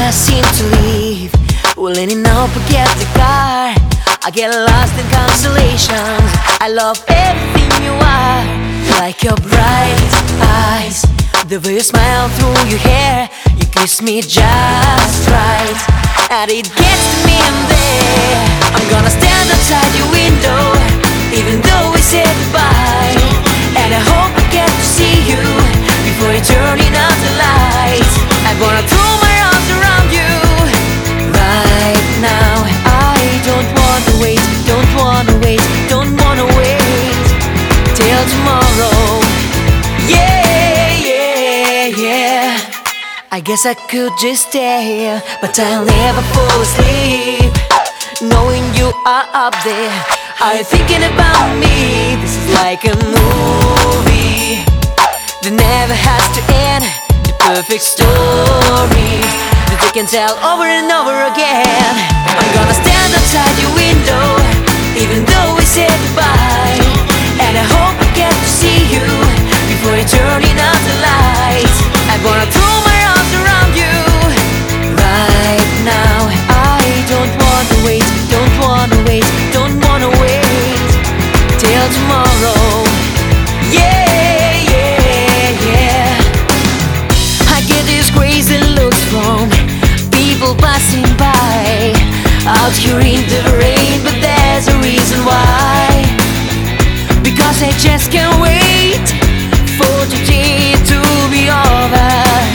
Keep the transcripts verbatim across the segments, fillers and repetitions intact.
I seem to leave, willing enough to get the car. I get lost in constellations. I love everything you are, like your bright eyes, the way you smile through your hair. You kiss me just right, and it gets to me in there. I'm gonna stand outside your window, even though we said goodbye. And I hope I get to see you before you turn out the lights. I'm gonna throw my arms around you right now. I don't wanna wait, don't wanna wait, don't wanna wait till tomorrow. Yeah, yeah, yeah. I guess I could just stay here, but I'll never fall asleep knowing you are up there. Are you thinking about me? This is like a movie that never has to end. The perfect story that you can tell over and over again. I'm gonna stand outside your window, even though we said goodbye. And I hope I get to see you before you turn out the lights. I'm gonna throw my arms around you right now. I don't wanna wait, don't wanna wait, don't wanna wait till tomorrow. Yeah, yeah, yeah. I get these crazy looks from people passing by out here in the rain, but there's a reason why. Because I just can't wait for today to be over.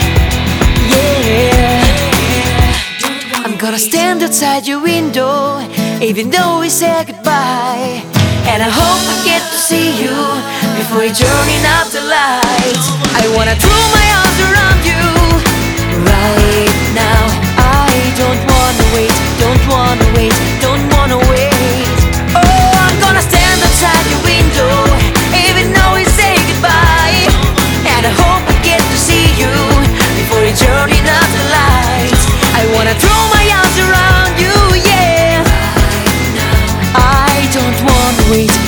Yeah, I'm gonna stand outside your window, even though we said goodbye. And I hope I get to see you before you turn out the lights. I wanna throw my arms around you right now. I don't wanna wait, don't wanna wait, don't wanna wait. Oh, I'm gonna stand outside your window, even though we say goodbye. And I hope I get to see you before you turn out the lights. I wanna throw my arms around you, yeah. I don't wanna wait,